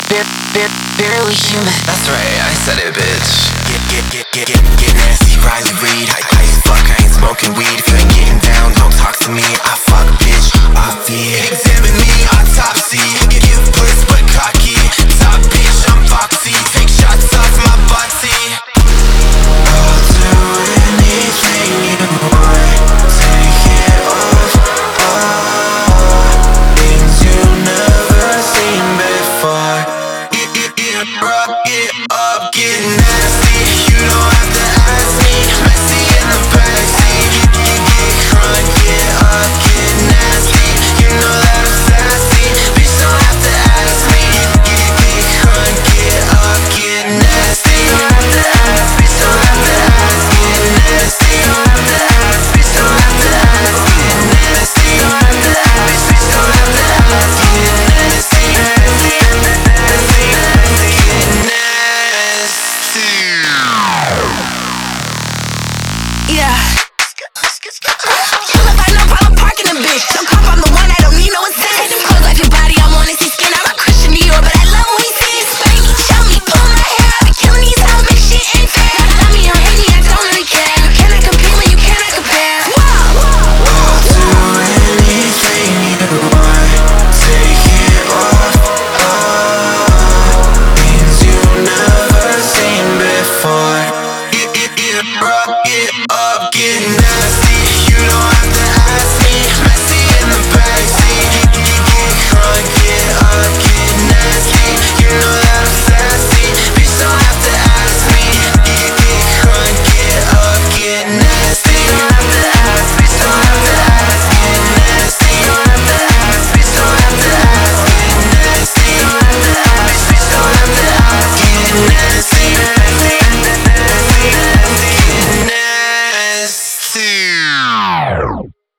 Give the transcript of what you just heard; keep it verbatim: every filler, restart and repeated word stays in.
barely human. That's right, I said it, bitch. Get, get, get, get, get, get nasty, Riley Reid. I, I fuck, I ain't smoking weed. If you ain't getting down, don't talk to me. I fuck, bitch, I did. Examine me, I